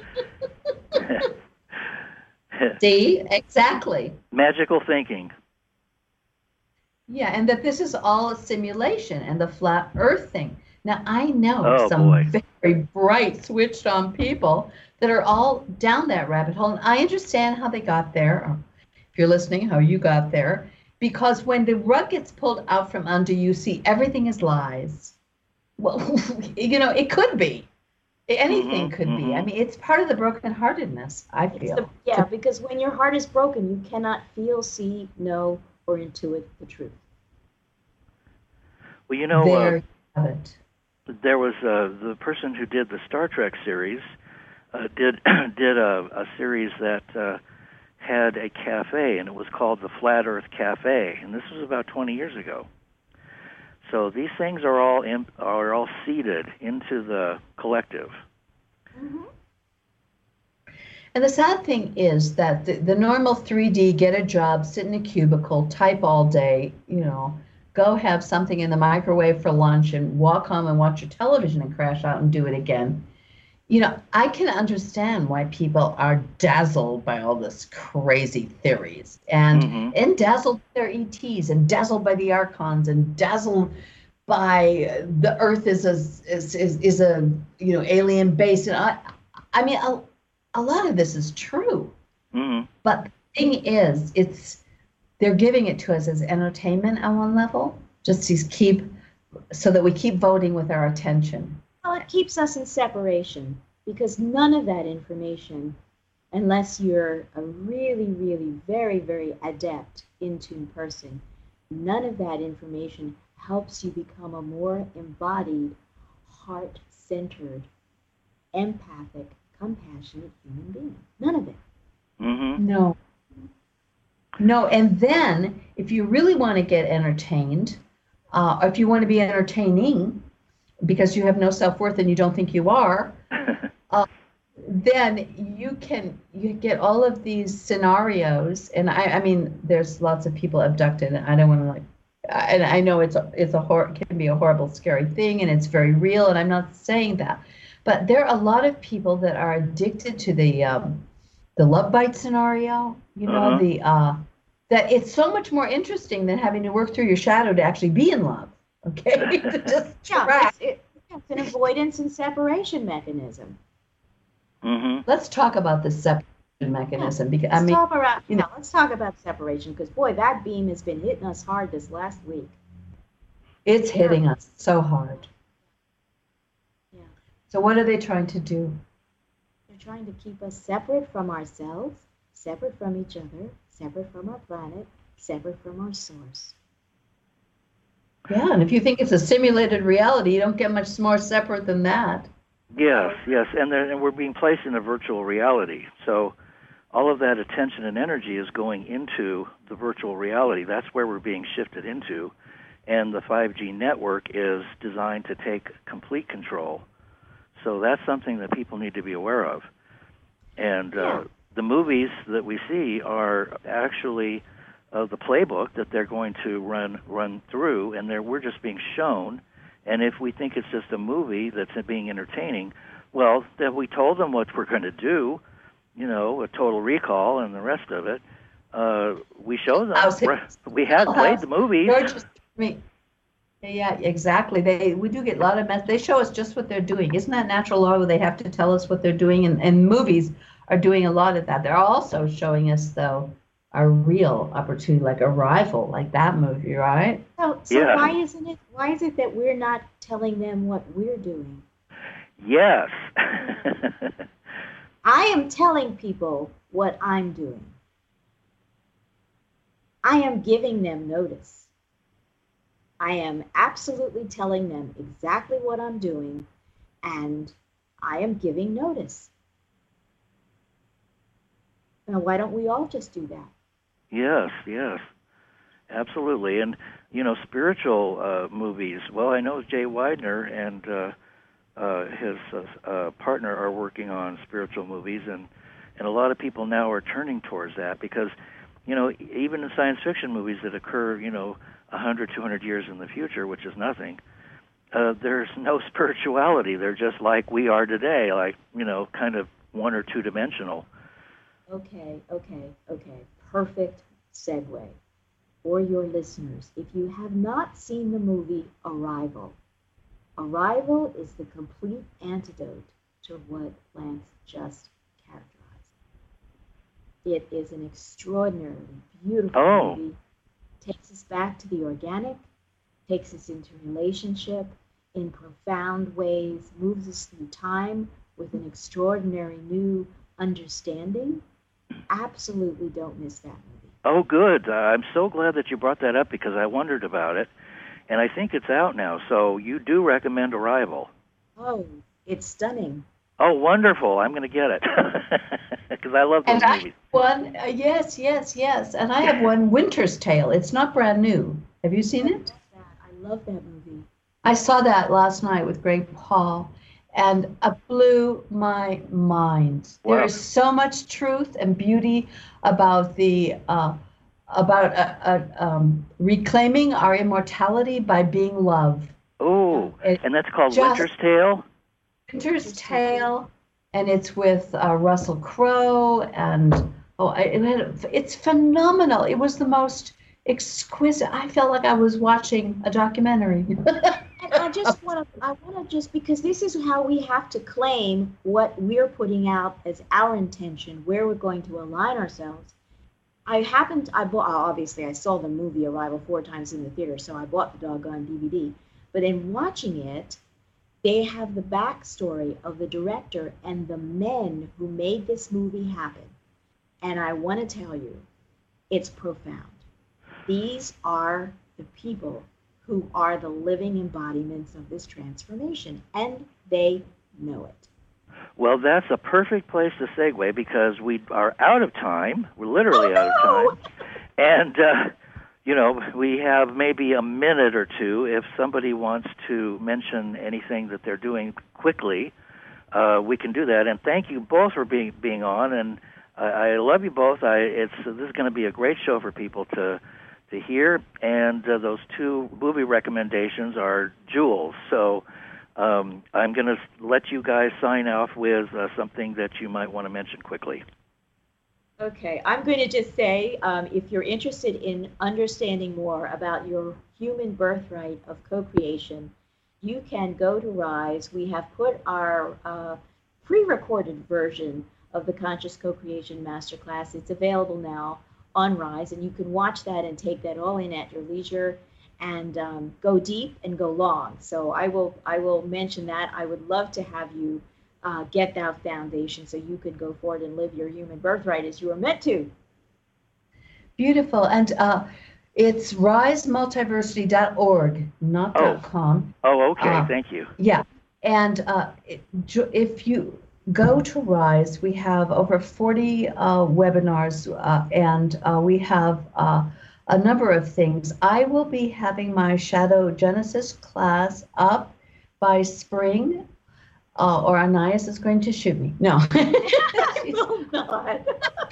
See, exactly. Magical thinking. Yeah, and that this is all a simulation, and the flat earth thing. Now, I know some very bright, switched on people that are all down that rabbit hole, and I understand how they got there, or if you're listening, how you got there, because when the rug gets pulled out from under you, see everything is lies. Well, it could be. Anything could be. I mean, it's part of the brokenheartedness, I feel. Because when your heart is broken, you cannot feel, see, know, or intuit the truth. Well, you know, there you have it. There was the person who did the Star Trek series did a series that had a cafe, and it was called the Flat Earth Cafe, and this was about 20 years ago. So these things are all seeded into the collective. Mm-hmm. And the sad thing is that the normal 3D, get a job, sit in a cubicle, type all day, go have something in the microwave for lunch and walk home and watch your television and crash out and do it again. I can understand why people are dazzled by all this crazy theories and dazzled by their ETs and dazzled by the archons and dazzled by the Earth is a alien base. And I mean, a lot of this is true. Mm-hmm. But the thing is, they're giving it to us as entertainment on one level, just so that we keep voting with our attention. Well, it keeps us in separation, because none of that information, unless you're a really, really very, very adept in-tune person, none of that information helps you become a more embodied, heart-centered, empathic, compassionate human being. None of it. Mm-hmm. No, and then if you really want to get entertained, or if you want to be entertaining, because you have no self-worth and you don't think you are, then you get all of these scenarios. And I mean, there's lots of people abducted, and I don't want to and I know it can be a horrible, scary thing, and it's very real, and I'm not saying that, but there are a lot of people that are addicted to the love bite scenario. That it's so much more interesting than having to work through your shadow to actually be in love. Okay, it's an avoidance and separation mechanism. Mm-hmm. Let's talk about the separation mechanism, because let's talk about separation, because boy, that beam has been hitting us hard this last week. It's hitting us so hard. Yeah. So what are they trying to do? They're trying to keep us separate from ourselves, separate from each other, separate from our planet, separate from our source. Yeah, and if you think it's a simulated reality, you don't get much more separate than that. Yes, and we're being placed in a virtual reality. So all of that attention and energy is going into the virtual reality. That's where we're being shifted into. And the 5G network is designed to take complete control. So that's something that people need to be aware of. And the movies that we see are actually the playbook that they're going to run through, and we're just being shown. And if we think it's just a movie that's being entertaining, well, then we told them what we're going to do, a Total Recall and the rest of it. We show them. We had played the movies. Yeah, exactly. We do get a lot of mess. They show us just what they're doing. Isn't that natural law where they have to tell us what they're doing? And movies are doing a lot of that. They're also showing us, though, a real opportunity, like Arrival, like that movie, right? So yeah. Why is it that we're not telling them what we're doing? Yes. I am telling people what I'm doing. I am giving them notice. I am absolutely telling them exactly what I'm doing, and I am giving notice. Now, why don't we all just do that? Yes, yes, absolutely. And spiritual movies. Well, I know Jay Weidner and his partner are working on spiritual movies, and a lot of people now are turning towards that because, even in science fiction movies that occur, 100, 200 years in the future, which is nothing, there's no spirituality. They're just like we are today, like, kind of one or two dimensional. Okay. Perfect segue. For your listeners, if you have not seen the movie Arrival, Arrival is the complete antidote to what Lance just characterized. It is an extraordinarily beautiful movie. Takes us back to the organic, takes us into relationship in profound ways, moves us through time with an extraordinary new understanding. Absolutely don't miss that movie. Oh, good. I'm so glad that you brought that up because I wondered about it. And I think it's out now, so you do recommend Arrival. Oh, it's stunning. Oh, wonderful. I'm going to get it because I love those movies. Yes. And I have one, Winter's Tale. It's not brand new. Have you seen it? I love that movie. I saw that last night with Greg Paul, and it blew my mind. Wow. There is so much truth and beauty about the reclaiming our immortality by being love. Oh, and that's called Winter's Tale? Winter's Tale, and it's with Russell Crowe, and it's phenomenal. It was the most exquisite. I felt like I was watching a documentary. And I want to just, because this is how we have to claim what we're putting out as our intention, where we're going to align ourselves. Obviously I saw the movie Arrival 4 times in the theater, so I bought the doggone DVD. But in watching it, they have the backstory of the director and the men who made this movie happen. And I want to tell you, it's profound. These are the people who are the living embodiments of this transformation, and they know it. Well, that's a perfect place to segue because we are out of time. We're literally out of time. And, we have maybe a minute or two. If somebody wants to mention anything that they're doing quickly, we can do that. And thank you both for being on. And I love you both. This is going to be a great show for people to hear. And those two movie recommendations are jewels. So I'm going to let you guys sign off with something that you might want to mention quickly. Okay, I'm going to just say, if you're interested in understanding more about your human birthright of co-creation, you can go to Rise. We have put our pre-recorded version of the Conscious Co-Creation Masterclass. It's available now on Rise, and you can watch that and take that all in at your leisure and go deep and go long. So I will mention that. I would love to have you get that foundation so you could go forward and live your human birthright as you were meant to. Beautiful. And it's risemultiversity.org, not .com. Oh, okay. Thank you. Yeah. And if you go to Rise, we have over 40 webinars, and we have a number of things. I will be having my Shadow Genesis class up by spring. Or Anais is going to shoot me. No. Oh, God.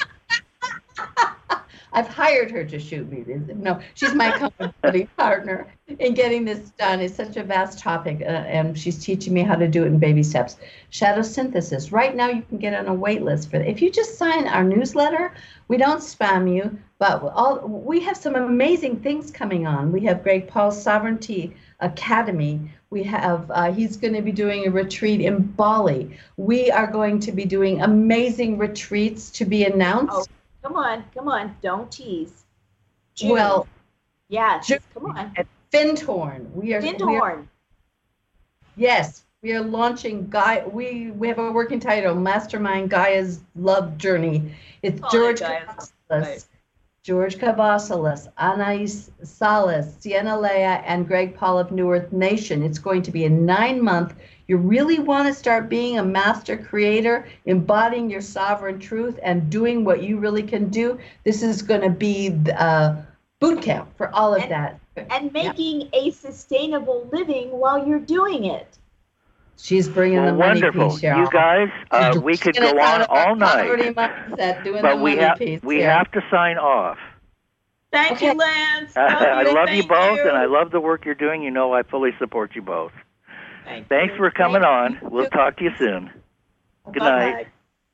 I've hired her to shoot me. No, she's my accountability partner in getting this done. It's such a vast topic, and she's teaching me how to do it in baby steps. Shadow synthesis. Right now, you can get on a wait list for that. If you just sign our newsletter, we don't spam you, but we have some amazing things coming on. We have Greg Paul's Sovereignty Academy. We have, he's going to be doing a retreat in Bali. We are going to be doing amazing retreats to be announced. Oh, come on, don't tease. June. Well, yeah, come on. At Findhorn. Findhorn. Yes, we are launching we have a working title, Mastermind Gaia's Love Journey. It's George George Cavasalis, Anais Salas, Sienna Leah, and Greg Paul of New Earth Nation. It's going to be a 9-month. You really want to start being a master creator, embodying your sovereign truth, and doing what you really can do. This is going to be boot camp for all of that. And making a sustainable living while you're doing it. She's bringing the money wonderful. piece, Cheryl. You guys, we could go on all night. But we have to sign off. Thank you, Lance. I love you both, and I love the work you're doing. You know I fully support you both. Thanks for coming on. We'll talk to you soon. Good night.